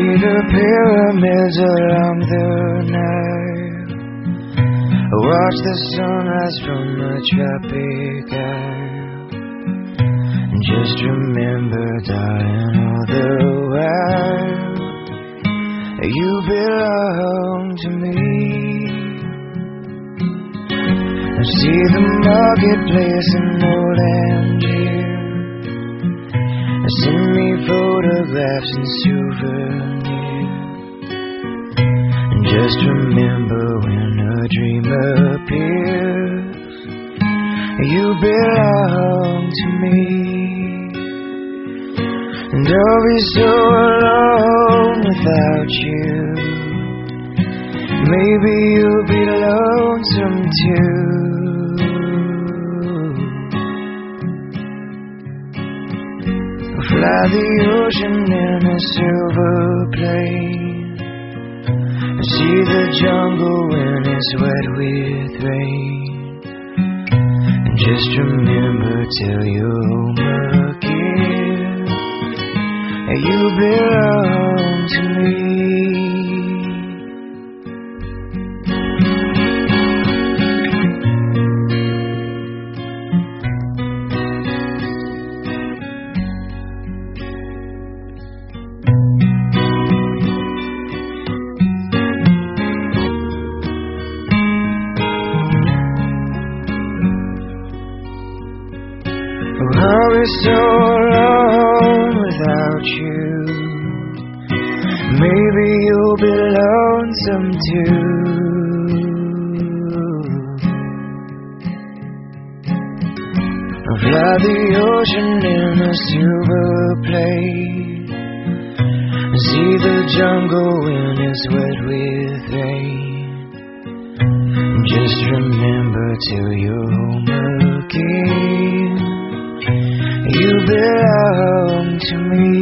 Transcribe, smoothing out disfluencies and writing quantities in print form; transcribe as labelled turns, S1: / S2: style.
S1: the pyramids along the Nile. Watch the sunrise from the tropic isle. Just remember, darling, all the while you belong to me. See the marketplace in old Angier. Send me photographs and souvenirs. And just remember, when a dream appears, you belong to me. And I'll be so alone without you. Maybe you'll be lonesome too. Fly the ocean in a silver plane. See the jungle when it's wet with rain. And just remember, till you're home again, you belong to me. I'll be so alone without you. Maybe you'll be lonesome too. I'll fly the ocean in a silver plane. See the jungle when it's wet with rain. Just remember, till you're home again, you belong to me.